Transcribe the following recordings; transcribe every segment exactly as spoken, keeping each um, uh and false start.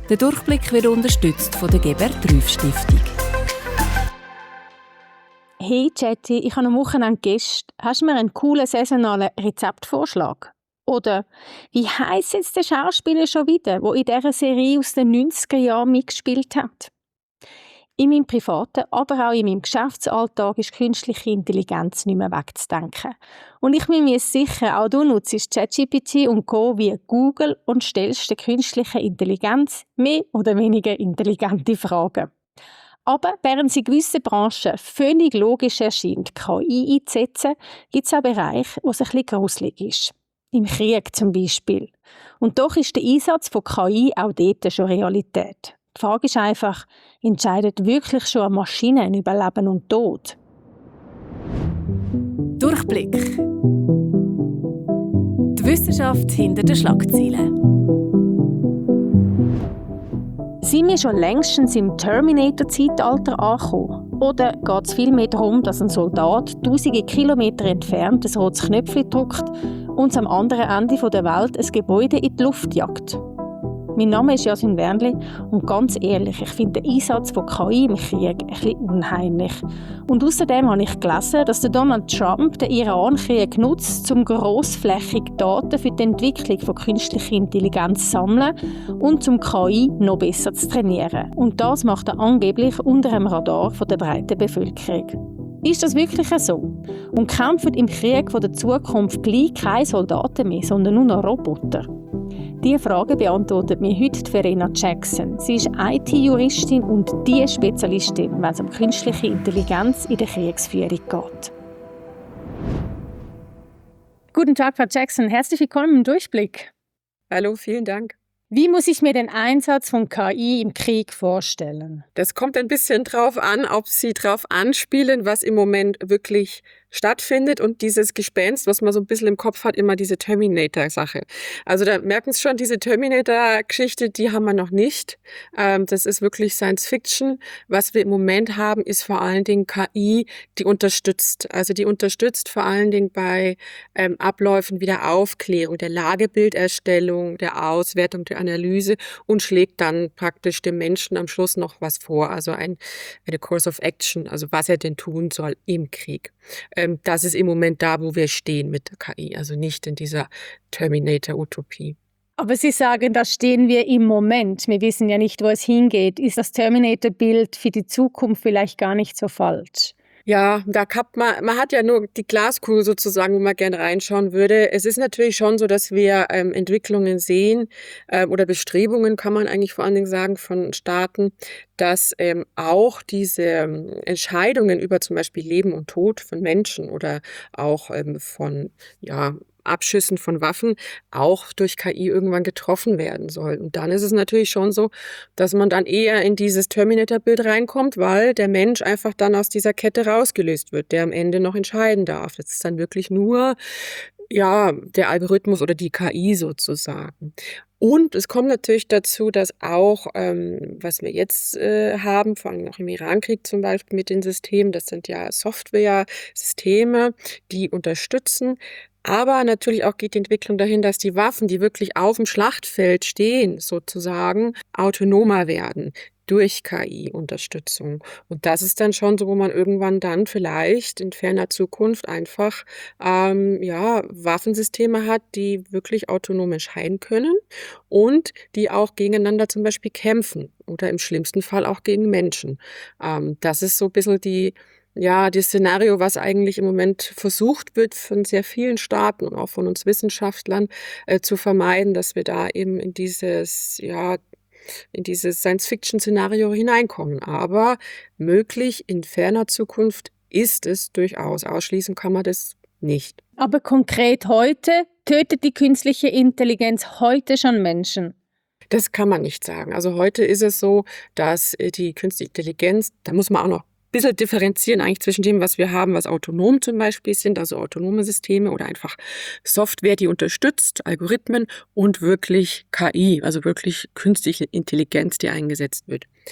Der Durchblick wird unterstützt von der Gebert-Rüff-Stiftung. Hey Chatty, ich habe am Wochenende Gäste. Hast du mir einen coolen saisonalen Rezeptvorschlag? Oder wie heisst jetzt der Schauspieler schon wieder, der in dieser Serie aus den neunziger Jahren mitgespielt hat? In meinem privaten, aber auch in meinem Geschäftsalltag ist künstliche Intelligenz nicht mehr wegzudenken. Und ich bin mir sicher, auch du nutzt ChatGPT und Co. wie Google und stellst der künstlichen Intelligenz mehr oder weniger intelligente Fragen. Aber während sie in gewissen Branchen völlig logisch erscheint, K I einzusetzen, gibt es auch Bereiche, wo es ein bisschen gruselig ist. Im Krieg zum Beispiel. Und doch ist der Einsatz von K I auch dort schon Realität. Die Frage ist einfach, entscheidet wirklich schon eine Maschine über Leben und Tod? Durchblick. Die Wissenschaft hinter den Schlagzeilen. Sind wir schon längstens im Terminator-Zeitalter angekommen? Oder geht es vielmehr darum, dass ein Soldat tausende Kilometer entfernt ein rotes Knöpfchen drückt und am anderen Ende der Welt ein Gebäude in die Luft jagt? Mein Name ist Jasmin Wernli und ganz ehrlich, ich finde den Einsatz von K I im Krieg ein bisschen unheimlich. Und außerdem habe ich gelesen, dass der Donald Trump den Irankrieg nutzt, um grossflächig Daten für die Entwicklung von künstlicher Intelligenz zu sammeln und zum K I noch besser zu trainieren. Und das macht er angeblich unter dem Radar der breiten Bevölkerung. Ist das wirklich so? Und kämpfen im Krieg von der Zukunft gleich keine Soldaten mehr, sondern nur noch Roboter? Diese Frage beantwortet mir heute Verena Jackson. Sie ist I T-Juristin und die Spezialistin, wenn es um künstliche Intelligenz in der Kriegsführung geht. Guten Tag, Frau Jackson. Herzlich willkommen im Durchblick. Hallo, vielen Dank. Wie muss ich mir den Einsatz von K I im Krieg vorstellen? Das kommt ein bisschen drauf an, ob Sie drauf anspielen, was im Moment wirklich stattfindet und dieses Gespenst, was man so ein bisschen im Kopf hat, immer diese Terminator-Sache. Also da merken Sie schon, diese Terminator-Geschichte, die haben wir noch nicht. Ähm, das ist wirklich Science Fiction. Was wir im Moment haben, ist vor allen Dingen K I, die unterstützt. Also die unterstützt vor allen Dingen bei ähm, Abläufen wie der Aufklärung, der Lagebilderstellung, der Auswertung, der Analyse und schlägt dann praktisch dem Menschen am Schluss noch was vor. Also ein, eine Course of Action, also was er denn tun soll im Krieg. Ähm, das ist im Moment da, wo wir stehen mit der K I, also nicht in dieser Terminator-Utopie. Aber Sie sagen, da stehen wir im Moment. Wir wissen ja nicht, wo es hingeht. Ist das Terminator-Bild für die Zukunft vielleicht gar nicht so falsch? Ja, da kann man, man hat ja nur die Glaskugel sozusagen, wo man gerne reinschauen würde. Es ist natürlich schon so, dass wir ähm, Entwicklungen sehen ähm, oder Bestrebungen, kann man eigentlich vor allen Dingen sagen, von Staaten, dass ähm, auch diese ähm, Entscheidungen über zum Beispiel Leben und Tod von Menschen oder auch ähm, von, ja, Abschüssen von Waffen auch durch K I irgendwann getroffen werden soll. Und dann ist es natürlich schon so, dass man dann eher in dieses Terminator-Bild reinkommt, weil der Mensch einfach dann aus dieser Kette rausgelöst wird, der am Ende noch entscheiden darf. Das ist dann wirklich nur, ja, der Algorithmus oder die K I sozusagen. Und es kommt natürlich dazu, dass auch, ähm, was wir jetzt äh, haben, vor allem auch im Irankrieg zum Beispiel mit den Systemen, das sind ja Software-Systeme, die unterstützen. Aber natürlich auch geht die Entwicklung dahin, dass die Waffen, die wirklich auf dem Schlachtfeld stehen, sozusagen autonomer werden durch K I-Unterstützung. Und das ist dann schon so, wo man irgendwann dann vielleicht in ferner Zukunft einfach ähm, ja, Waffensysteme hat, die wirklich autonom entscheiden können und die auch gegeneinander zum Beispiel kämpfen oder im schlimmsten Fall auch gegen Menschen. Ähm, das ist so ein bisschen die Ja, das Szenario, was eigentlich im Moment versucht wird von sehr vielen Staaten und auch von uns Wissenschaftlern äh, zu vermeiden, dass wir da eben in dieses, ja, in dieses Science-Fiction-Szenario hineinkommen. Aber möglich in ferner Zukunft ist es durchaus. Ausschließen kann man das nicht. Aber konkret heute, tötet die künstliche Intelligenz heute schon Menschen? Das kann man nicht sagen. Also heute ist es so, dass äh, die künstliche Intelligenz, da muss man auch noch bisschen differenzieren eigentlich zwischen dem, was wir haben, was autonom zum Beispiel sind, also autonome Systeme oder einfach Software, die unterstützt, Algorithmen und wirklich K I, also wirklich künstliche Intelligenz, die eingesetzt wird.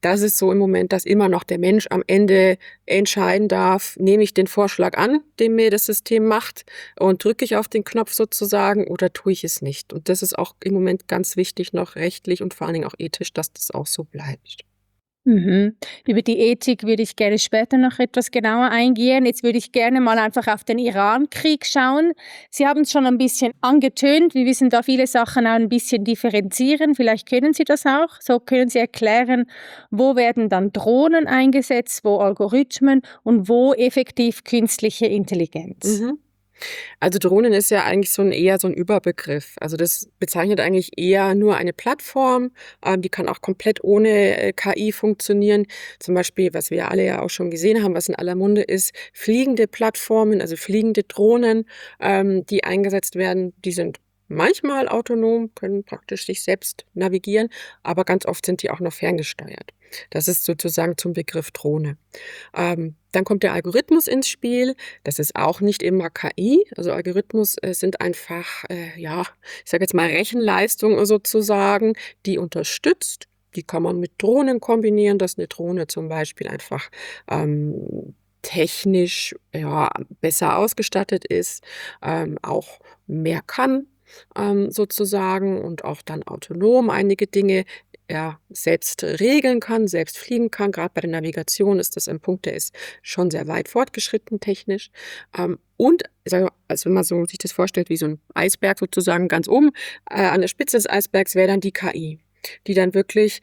Das ist so im Moment, dass immer noch der Mensch am Ende entscheiden darf, nehme ich den Vorschlag an, den mir das System macht und drücke ich auf den Knopf sozusagen oder tue ich es nicht. Und das ist auch im Moment ganz wichtig, noch rechtlich und vor allen Dingen auch ethisch, dass das auch so bleibt. Mhm. Über die Ethik würde ich gerne später noch etwas genauer eingehen. Jetzt würde ich gerne mal einfach auf den Iran-Krieg schauen. Sie haben es schon ein bisschen angetönt. Wir müssen da viele Sachen auch ein bisschen differenzieren. Vielleicht können Sie das auch. So können Sie erklären, wo werden dann Drohnen eingesetzt, wo Algorithmen und wo effektiv künstliche Intelligenz. Mhm. Also Drohnen ist ja eigentlich so ein eher so ein Überbegriff. Also das bezeichnet eigentlich eher nur eine Plattform, ähm, die kann auch komplett ohne äh, K I funktionieren. Zum Beispiel, was wir alle ja auch schon gesehen haben, was in aller Munde ist, fliegende Plattformen, also fliegende Drohnen, ähm, die eingesetzt werden, die sind manchmal autonom, können praktisch sich selbst navigieren, aber ganz oft sind die auch noch ferngesteuert. Das ist sozusagen zum Begriff Drohne. Ähm, dann kommt der Algorithmus ins Spiel. Das ist auch nicht immer K I. Also Algorithmus äh, sind einfach, äh, ja, ich sage jetzt mal Rechenleistung sozusagen, die unterstützt. Die kann man mit Drohnen kombinieren, dass eine Drohne zum Beispiel einfach ähm, technisch ja, besser ausgestattet ist, ähm, auch mehr kann ähm, sozusagen und auch dann autonom einige Dinge ja, selbst regeln kann, selbst fliegen kann. Gerade bei der Navigation ist das ein Punkt, der ist schon sehr weit fortgeschritten technisch. Ähm, und also wenn man so sich das vorstellt, wie so ein Eisberg sozusagen ganz oben, äh, an der Spitze des Eisbergs wäre dann die K I, die dann wirklich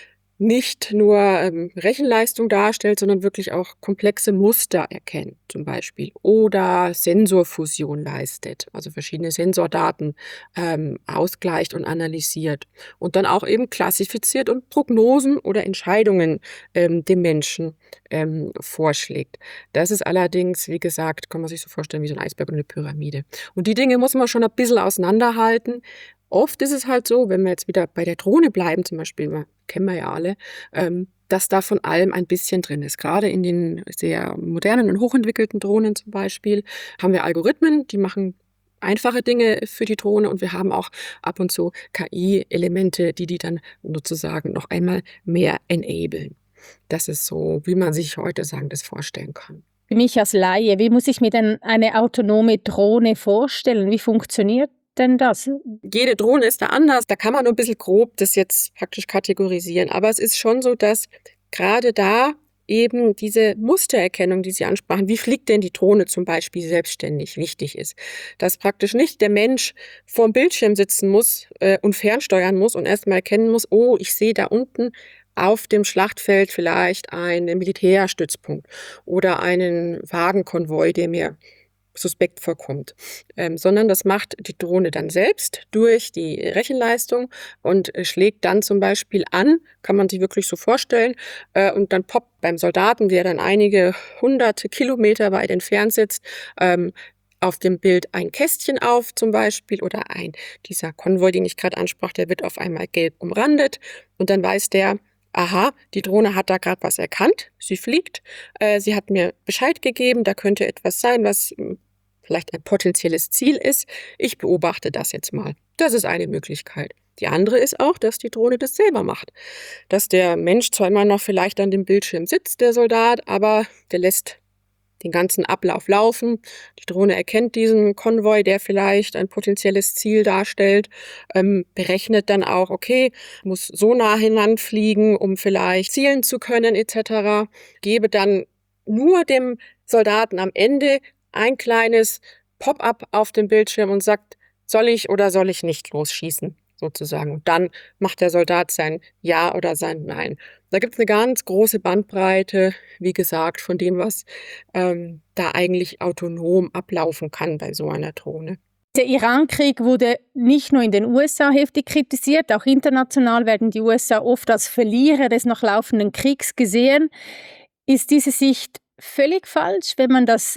nicht nur ähm, Rechenleistung darstellt, sondern wirklich auch komplexe Muster erkennt, zum Beispiel, oder Sensorfusion leistet, also verschiedene Sensordaten ähm, ausgleicht und analysiert und dann auch eben klassifiziert und Prognosen oder Entscheidungen ähm, dem Menschen ähm, vorschlägt. Das ist allerdings, wie gesagt, kann man sich so vorstellen wie so ein Eisberg und eine Pyramide. Und die Dinge muss man schon ein bisschen auseinanderhalten. Oft ist es halt so, wenn wir jetzt wieder bei der Drohne bleiben, zum Beispiel, kennen wir ja alle, ähm, dass da von allem ein bisschen drin ist. Gerade in den sehr modernen und hochentwickelten Drohnen zum Beispiel haben wir Algorithmen, die machen einfache Dinge für die Drohne und wir haben auch ab und zu K I-Elemente, die die dann sozusagen noch einmal mehr enablen. Das ist so, wie man sich heute sagen, das vorstellen kann. Für mich als Laie, wie muss ich mir denn eine autonome Drohne vorstellen? Wie funktioniert denn das? Jede Drohne ist da anders. Da kann man nur ein bisschen grob das jetzt praktisch kategorisieren. Aber es ist schon so, dass gerade da eben diese Mustererkennung, die Sie ansprachen, wie fliegt denn die Drohne zum Beispiel selbstständig, wichtig ist. Dass praktisch nicht der Mensch vorm Bildschirm sitzen muss äh, und fernsteuern muss und erstmal erkennen muss, oh, ich sehe da unten auf dem Schlachtfeld vielleicht einen Militärstützpunkt oder einen Wagenkonvoi, der mir suspekt vorkommt, ähm, sondern das macht die Drohne dann selbst durch die Rechenleistung und äh, schlägt dann zum Beispiel an, kann man sich wirklich so vorstellen, äh, und dann poppt beim Soldaten, der dann einige hunderte Kilometer weit entfernt sitzt, ähm, auf dem Bild ein Kästchen auf zum Beispiel oder ein, dieser Konvoi, den ich gerade ansprach, der wird auf einmal gelb umrandet und dann weiß der, aha, die Drohne hat da gerade was erkannt, sie fliegt, äh, sie hat mir Bescheid gegeben, da könnte etwas sein, was mh, vielleicht ein potenzielles Ziel ist. Ich beobachte das jetzt mal. Das ist eine Möglichkeit. Die andere ist auch, dass die Drohne das selber macht. Dass der Mensch zwar immer noch vielleicht an dem Bildschirm sitzt, der Soldat, aber der lässt den ganzen Ablauf laufen. Die Drohne erkennt diesen Konvoi, der vielleicht ein potenzielles Ziel darstellt, ähm, berechnet dann auch, okay, muss so nah hinanfliegen, um vielleicht zielen zu können et cetera. Gebe dann nur dem Soldaten am Ende ein kleines Pop-up auf dem Bildschirm und sagt, soll ich oder soll ich nicht losschießen, sozusagen. Und dann macht der Soldat sein Ja oder sein Nein. Da gibt es eine ganz große Bandbreite, wie gesagt, von dem, was ähm, da eigentlich autonom ablaufen kann bei so einer Drohne. Der Iran-Krieg wurde nicht nur in den U S A heftig kritisiert, auch international werden die U S A oft als Verlierer des noch laufenden Kriegs gesehen. Ist diese Sicht völlig falsch, wenn man das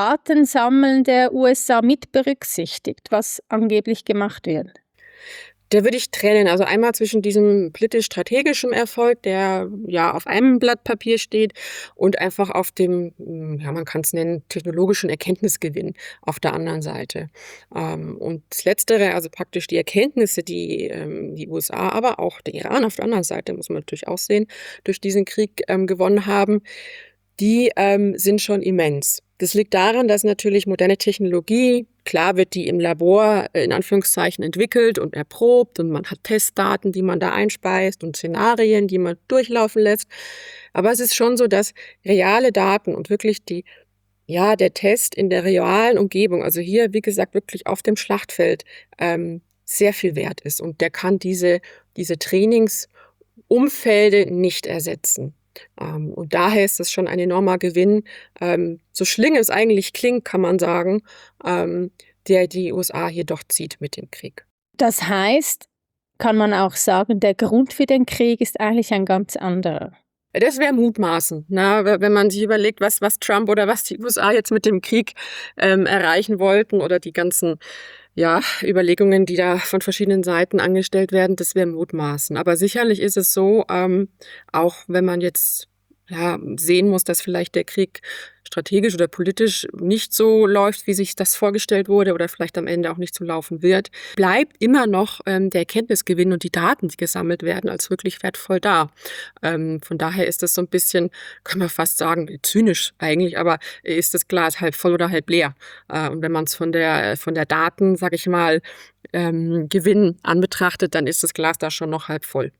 Datensammeln der U S A mit berücksichtigt, was angeblich gemacht wird? Da würde ich trennen. Also einmal zwischen diesem politisch-strategischen Erfolg, der ja auf einem Blatt Papier steht, und einfach auf dem, ja, man kann es nennen, technologischen Erkenntnisgewinn auf der anderen Seite. Ähm, und das Letztere, also praktisch die Erkenntnisse, die ähm, die U S A, aber auch der Iran auf der anderen Seite, muss man natürlich auch sehen, durch diesen Krieg ähm, gewonnen haben, die ähm, sind schon immens. Das liegt daran, dass natürlich moderne Technologie, klar wird die im Labor äh, in Anführungszeichen entwickelt und erprobt und man hat Testdaten, die man da einspeist und Szenarien, die man durchlaufen lässt. Aber es ist schon so, dass reale Daten und wirklich die, ja, der Test in der realen Umgebung, also hier, wie gesagt, wirklich auf dem Schlachtfeld, ähm, sehr viel wert ist. Und der kann diese, diese Trainingsumfelde nicht ersetzen. Ähm, und daher ist das schon ein enormer Gewinn. Ähm, so schlimm es eigentlich klingt, kann man sagen, ähm, der die U S A hier doch zieht mit dem Krieg. Das heißt, kann man auch sagen, der Grund für den Krieg ist eigentlich ein ganz anderer. Das wäre Mutmaßen, na, wenn man sich überlegt, was, was Trump oder was die U S A jetzt mit dem Krieg ähm, erreichen wollten oder die ganzen ja, Überlegungen, die da von verschiedenen Seiten angestellt werden, das wäre Mutmaßen. Aber sicherlich ist es so, ähm, auch wenn man jetzt ja, sehen muss, dass vielleicht der Krieg strategisch oder politisch nicht so läuft, wie sich das vorgestellt wurde oder vielleicht am Ende auch nicht so laufen wird, bleibt immer noch ähm, der Erkenntnisgewinn und die Daten, die gesammelt werden, als wirklich wertvoll da. Ähm, von daher ist das so ein bisschen, kann man fast sagen, zynisch eigentlich, aber ist das Glas halb voll oder halb leer? Äh, und wenn man es von der, von der Daten, sag ich mal, ähm, Gewinn anbetrachtet, dann ist das Glas da schon noch halb voll.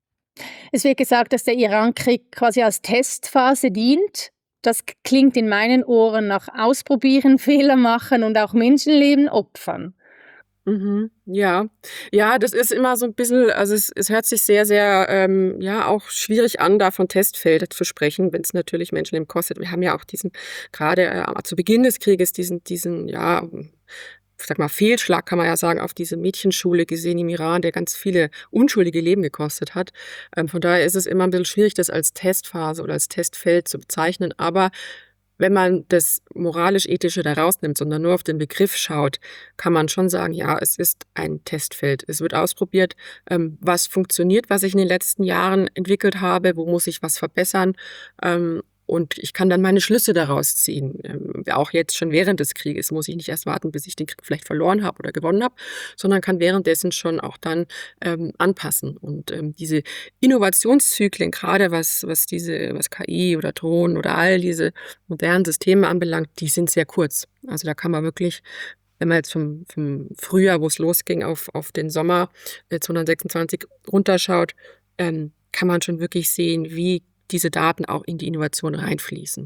Es wird gesagt, dass der Iran-Krieg quasi als Testphase dient. Das klingt in meinen Ohren nach Ausprobieren, Fehler machen und auch Menschenleben opfern. Mhm, ja. Ja, das ist immer so ein bisschen, also es es hört sich sehr, sehr, ähm, ja, auch schwierig an, da von Testfeld zu sprechen, wenn es natürlich Menschenleben kostet. Wir haben ja auch diesen gerade, äh, zu Beginn des Krieges diesen diesen, ja, ich sage mal, Fehlschlag, kann man ja sagen, auf diese Mädchenschule gesehen im Iran, der ganz viele unschuldige Leben gekostet hat. Ähm, von daher ist es immer ein bisschen schwierig, das als Testphase oder als Testfeld zu bezeichnen. Aber wenn man das moralisch-ethische da rausnimmt, sondern nur auf den Begriff schaut, kann man schon sagen, ja, es ist ein Testfeld. Es wird ausprobiert, ähm, was funktioniert, was ich in den letzten Jahren entwickelt habe, wo muss ich was verbessern. Ähm, und ich kann dann meine Schlüsse daraus ziehen. Ähm, auch jetzt schon während des Krieges muss ich nicht erst warten, bis ich den Krieg vielleicht verloren habe oder gewonnen habe, sondern kann währenddessen schon auch dann ähm, anpassen. Und ähm, diese Innovationszyklen, gerade was, was diese, was K I oder Drohnen oder all diese modernen Systeme anbelangt, die sind sehr kurz. Also da kann man wirklich, wenn man jetzt vom, vom Frühjahr, wo es losging, auf, auf den Sommer äh, zweitausendsechsundzwanzig runterschaut, ähm, kann man schon wirklich sehen, wie diese Daten auch in die Innovation reinfließen.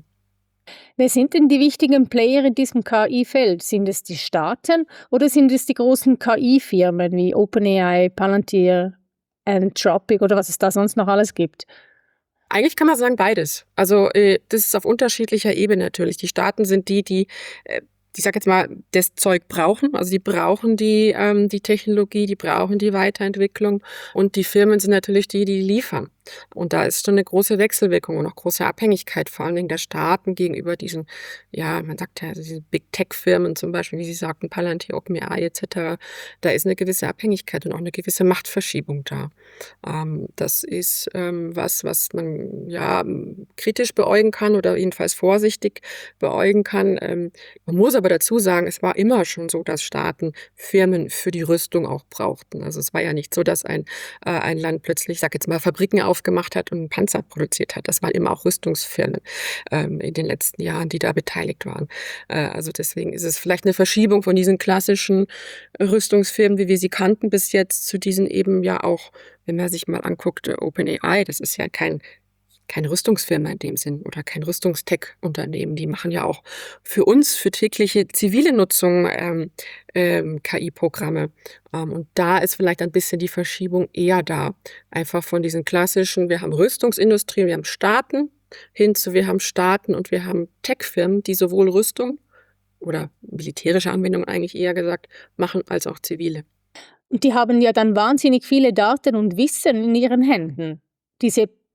Wer sind denn die wichtigen Player in diesem K I-Feld? Sind es die Staaten oder sind es die großen K I-Firmen wie OpenAI, Palantir, Anthropic oder was es da sonst noch alles gibt? Eigentlich kann man sagen beides. Also äh, das ist auf unterschiedlicher Ebene natürlich. Die Staaten sind die, die, äh, ich sag jetzt mal, das Zeug brauchen. Also die brauchen die, ähm, die Technologie, die brauchen die Weiterentwicklung. Und die Firmen sind natürlich die, die liefern. Und da ist schon eine große Wechselwirkung und auch große Abhängigkeit, vor allen Dingen der Staaten gegenüber diesen, ja, man sagt ja, also diese Big Tech-Firmen zum Beispiel, wie Sie sagten, Palantir, OpenAI et cetera. Da ist eine gewisse Abhängigkeit und auch eine gewisse Machtverschiebung da. Ähm, das ist ähm, was, was man ja kritisch beäugen kann oder jedenfalls vorsichtig beäugen kann. Ähm, man muss aber dazu sagen, es war immer schon so, dass Staaten Firmen für die Rüstung auch brauchten. Also es war ja nicht so, dass ein, äh, ein Land plötzlich, ich sag jetzt mal, Fabriken aufgemacht hat und einen Panzer produziert hat. Das waren immer auch Rüstungsfirmen ähm, in den letzten Jahren, die da beteiligt waren. Äh, also deswegen ist es vielleicht eine Verschiebung von diesen klassischen Rüstungsfirmen, wie wir sie kannten bis jetzt, zu diesen eben ja auch, wenn man sich mal anguckt, OpenAI, das ist ja kein keine Rüstungsfirma in dem Sinn oder kein Rüstungstech-Unternehmen. Die machen ja auch für uns, für tägliche zivile Nutzung ähm, ähm, K I-Programme. Ähm, und da ist vielleicht ein bisschen die Verschiebung eher da. Einfach von diesen klassischen, wir haben Rüstungsindustrie, wir haben Staaten, hin zu wir haben Staaten und wir haben Tech-Firmen, die sowohl Rüstung oder militärische Anwendungen eigentlich eher gesagt machen, als auch zivile. Und die haben ja dann wahnsinnig viele Daten und Wissen in ihren Händen. Diese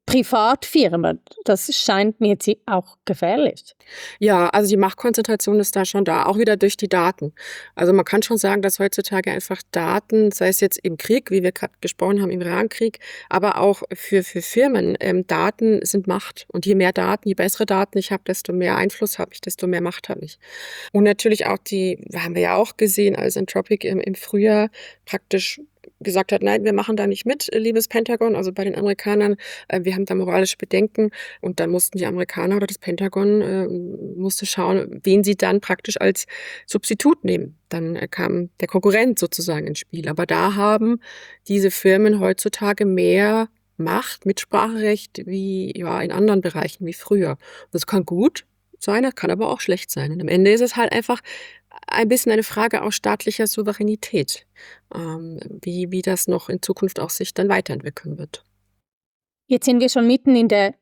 Privatfirmen. Das scheint mir jetzt auch gefährlich. Ja, also die Machtkonzentration ist da schon da, auch wieder durch die Daten. Also man kann schon sagen, dass heutzutage einfach Daten, sei es jetzt im Krieg, wie wir gerade gesprochen haben, im Irankrieg, aber auch für, für Firmen, ähm, Daten sind Macht. Und je mehr Daten, je bessere Daten ich habe, desto mehr Einfluss habe ich, desto mehr Macht habe ich. Und natürlich auch die, haben wir ja auch gesehen, als Anthropic im, im Frühjahr praktisch gesagt hat, nein, wir machen da nicht mit, liebes Pentagon, also bei den Amerikanern, äh, wir haben da moralische Bedenken und dann mussten die Amerikaner oder das Pentagon äh, musste schauen, wen sie dann praktisch als Substitut nehmen. Dann äh, kam der Konkurrent sozusagen ins Spiel. Aber da haben diese Firmen heutzutage mehr Macht, Mitspracherecht wie ja in anderen Bereichen wie früher. Das kann gut sein, das kann aber auch schlecht sein. Und am Ende ist es halt einfach ein bisschen eine Frage auch staatlicher Souveränität, ähm, wie, wie das noch in Zukunft auch sich dann weiterentwickeln wird. Jetzt sind wir schon mitten in der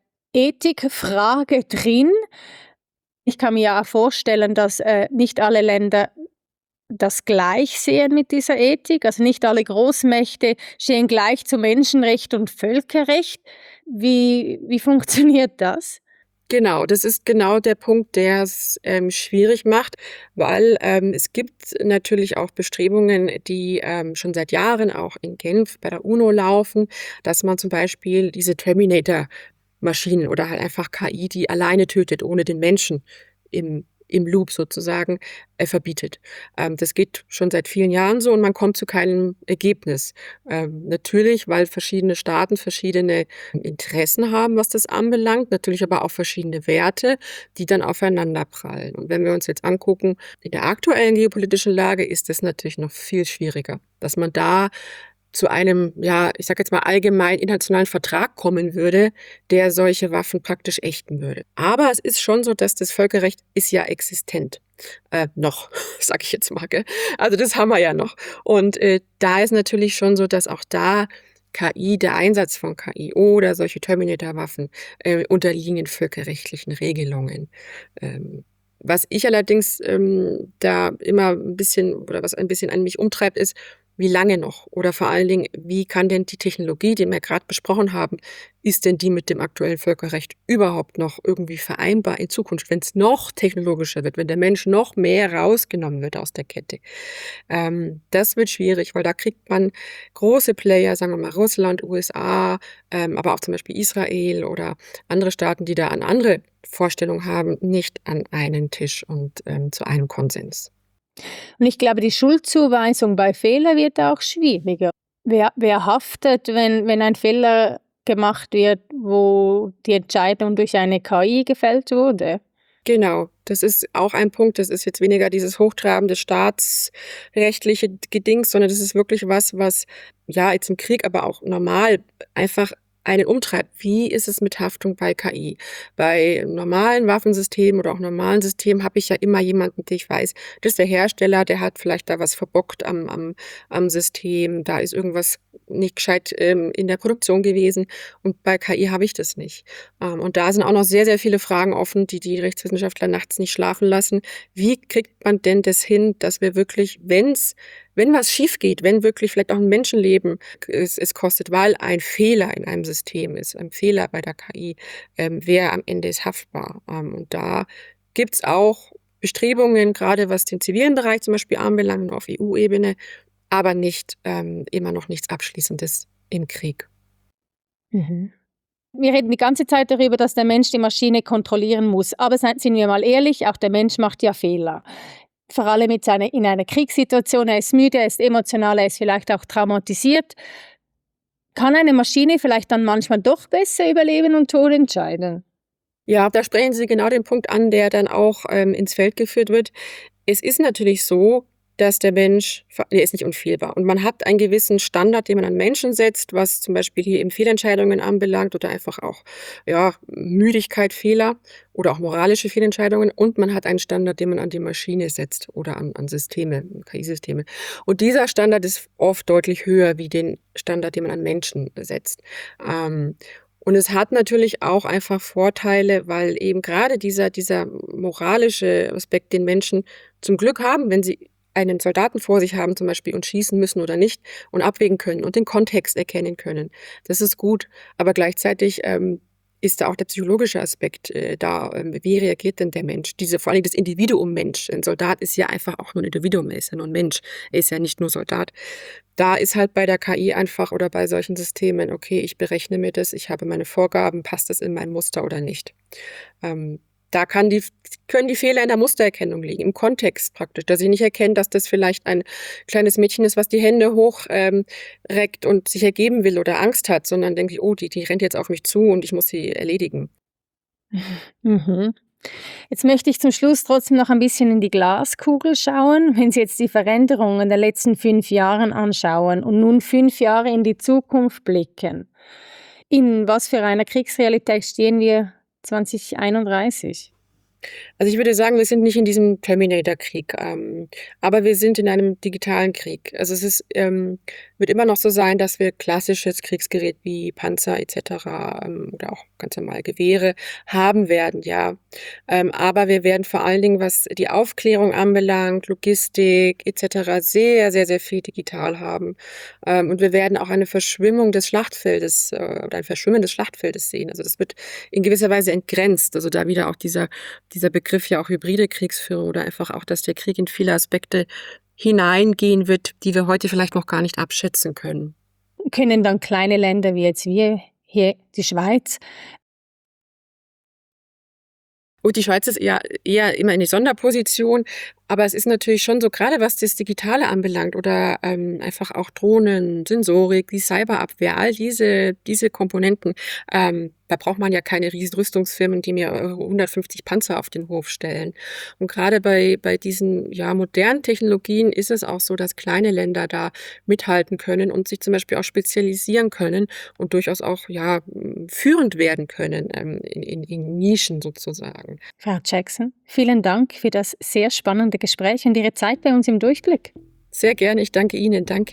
Ethikfrage drin. Ich kann mir ja auch vorstellen, dass äh, nicht alle Länder das gleich sehen mit dieser Ethik. Also nicht alle Großmächte stehen gleich zu Menschenrecht und Völkerrecht. Wie, wie funktioniert das? Genau, das ist genau der Punkt, der es ähm, schwierig macht, weil ähm, es gibt natürlich auch Bestrebungen, die ähm, schon seit Jahren auch in Genf bei der UNO laufen, dass man zum Beispiel diese Terminator-Maschinen oder halt einfach K I, die alleine tötet, ohne den Menschen im im Loop sozusagen äh, verbietet. Ähm, das geht schon seit vielen Jahren so und man kommt zu keinem Ergebnis. Ähm, natürlich, weil verschiedene Staaten verschiedene Interessen haben, was das anbelangt, natürlich aber auch verschiedene Werte, die dann aufeinander prallen. Und wenn wir uns jetzt angucken, in der aktuellen geopolitischen Lage ist es natürlich noch viel schwieriger, dass man da zu einem, ja, ich sage jetzt mal allgemein internationalen Vertrag kommen würde, der solche Waffen praktisch ächten würde. Aber es ist schon so, dass das Völkerrecht ist ja existent. Äh, noch, sage ich jetzt mal. Gell? Also das haben wir ja noch. Und äh, da ist natürlich schon so, dass auch da K I, der Einsatz von K I oder solche Terminator-Waffen äh, unterliegen völkerrechtlichen Regelungen. Ähm, was ich allerdings ähm, da immer ein bisschen oder was ein bisschen an mich umtreibt, ist, wie lange noch? Oder vor allen Dingen, wie kann denn die Technologie, die wir gerade besprochen haben, ist denn die mit dem aktuellen Völkerrecht überhaupt noch irgendwie vereinbar in Zukunft, wenn es noch technologischer wird, wenn der Mensch noch mehr rausgenommen wird aus der Kette? Ähm, das wird schwierig, weil da kriegt man große Player, sagen wir mal Russland, U S A, ähm, aber auch zum Beispiel Israel oder andere Staaten, die da an andere Vorstellungen haben, nicht an einen Tisch und ähm, zu einem Konsens. Und ich glaube, die Schuldzuweisung bei Fehlern wird auch schwieriger. Wer, wer haftet, wenn, wenn ein Fehler gemacht wird, wo die Entscheidung durch eine K I gefällt wurde? Genau, das ist auch ein Punkt. Das ist jetzt weniger dieses hochtrabende staatsrechtliche Gedings, sondern das ist wirklich was, was ja jetzt im Krieg, aber auch normal einfach einen umtreibt. Wie ist es mit Haftung bei K I? Bei normalen Waffensystemen oder auch normalen Systemen habe ich ja immer jemanden, der ich weiß, das ist der Hersteller, der hat vielleicht da was verbockt am, am, am System, da ist irgendwas nicht gescheit ähm, in der Produktion gewesen und bei K I habe ich das nicht. Ähm, und da sind auch noch sehr, sehr viele Fragen offen, die die Rechtswissenschaftler nachts nicht schlafen lassen. Wie kriegt man denn das hin, dass wir wirklich, wenn's wenn was schief geht, wenn wirklich vielleicht auch ein Menschenleben es, es kostet, weil ein Fehler in einem System ist, ein Fehler bei der K I, ähm, wer am Ende ist haftbar. Ähm, und da gibt's auch Bestrebungen, gerade was den zivilen Bereich zum Beispiel anbelangt, auf E U-Ebene, aber nicht ähm, immer noch nichts Abschließendes im Krieg. Mhm. Wir reden die ganze Zeit darüber, dass der Mensch die Maschine kontrollieren muss. Aber seien- sind wir mal ehrlich, auch der Mensch macht ja Fehler. Vor allem jetzt eine, in einer Kriegssituation, er ist müde, er ist emotional, er ist vielleicht auch traumatisiert. Kann eine Maschine vielleicht dann manchmal doch besser über Leben und Tod entscheiden? Ja, da sprechen Sie genau den Punkt an, der dann auch ähm, ins Feld geführt wird. Es ist natürlich so, dass der Mensch, der ist nicht unfehlbar. Und man hat einen gewissen Standard, den man an Menschen setzt, was zum Beispiel hier eben Fehlentscheidungen anbelangt oder einfach auch ja, Müdigkeit, Fehler oder auch moralische Fehlentscheidungen. Und man hat einen Standard, den man an die Maschine setzt oder an, an Systeme, K I-Systeme. Und dieser Standard ist oft deutlich höher wie den Standard, den man an Menschen setzt. Ähm, Und es hat natürlich auch einfach Vorteile, weil eben gerade dieser, dieser moralische Aspekt den Menschen zum Glück haben, wenn sie einen Soldaten vor sich haben zum Beispiel und schießen müssen oder nicht und abwägen können und den Kontext erkennen können. Das ist gut, aber gleichzeitig ähm, ist da auch der psychologische Aspekt äh, da. Ähm, wie reagiert denn der Mensch? Diese, vor allem das Individuum Mensch. Ein Soldat ist ja einfach auch nur ein Individuum, er ist ja nur ein Mensch. Er ist ja nicht nur Soldat. Da ist halt bei der K I einfach oder bei solchen Systemen, okay, ich berechne mir das, ich habe meine Vorgaben, passt das in mein Muster oder nicht? Ähm, da kann die, können die Fehler in der Mustererkennung liegen, im Kontext praktisch, dass ich nicht erkenne, dass das vielleicht ein kleines Mädchen ist, was die Hände hoch ähm, reckt und sich ergeben will oder Angst hat, sondern denke ich, oh, die, die rennt jetzt auf mich zu und ich muss sie erledigen. Mhm. Jetzt möchte ich zum Schluss trotzdem noch ein bisschen in die Glaskugel schauen. Wenn Sie jetzt die Veränderungen der letzten fünf Jahre anschauen und nun fünf Jahre in die Zukunft blicken, in was für einer Kriegsrealität stehen wir zwanzig einunddreißig? Also ich würde sagen, wir sind nicht in diesem Terminator-Krieg, ähm, aber wir sind in einem digitalen Krieg. Also es ist, ähm, wird immer noch so sein, dass wir klassisches Kriegsgerät wie Panzer et cetera ähm, oder auch ganz normal Gewehre haben werden, ja. Ähm, aber wir werden vor allen Dingen, was die Aufklärung anbelangt, Logistik et cetera, sehr, sehr, sehr viel digital haben. Ähm, und wir werden auch eine Verschwimmung des Schlachtfeldes äh, oder ein Verschwimmen des Schlachtfeldes sehen. Also das wird in gewisser Weise entgrenzt. Also da wieder auch dieser dieser Begriff ja auch hybride Kriegsführung oder einfach auch, dass der Krieg in viele Aspekte hineingehen wird, die wir heute vielleicht noch gar nicht abschätzen können. Können dann kleine Länder wie jetzt wir, hier die Schweiz, Und die Schweiz ist eher, eher immer in die Sonderposition, aber es ist natürlich schon so, gerade was das Digitale anbelangt oder ähm, einfach auch Drohnen, Sensorik, die Cyberabwehr, all diese, diese Komponenten, ähm, da braucht man ja keine riesen Rüstungsfirmen, die mir äh, hundertfünfzig Panzer auf den Hof stellen. Und gerade bei, bei diesen ja, modernen Technologien ist es auch so, dass kleine Länder da mithalten können und sich zum Beispiel auch spezialisieren können und durchaus auch ja, führend werden können ähm, in, in, in Nischen sozusagen. Frau Jackson, vielen Dank für das sehr spannende Gespräch und Ihre Zeit bei uns im Durchblick. Sehr gerne, ich danke Ihnen, danke.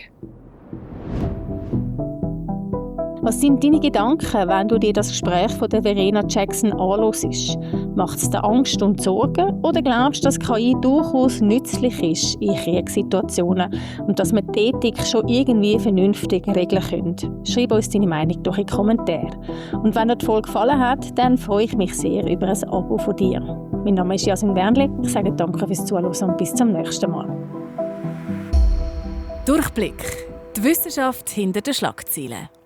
Was sind deine Gedanken, wenn du dir das Gespräch von der Verena Jackson anhörst? Macht es dir Angst und Sorgen oder glaubst du, dass K I durchaus nützlich ist in Kriegssituationen und dass wir die Ethik schon irgendwie vernünftig regeln können? Schreib uns deine Meinung durch in die Kommentare. Und wenn dir die Folge gefallen hat, dann freue ich mich sehr über ein Abo von dir. Mein Name ist Jasmin Wernli. Ich sage danke fürs Zuhören und bis zum nächsten Mal. Durchblick. Die Wissenschaft hinter den Schlagzeilen.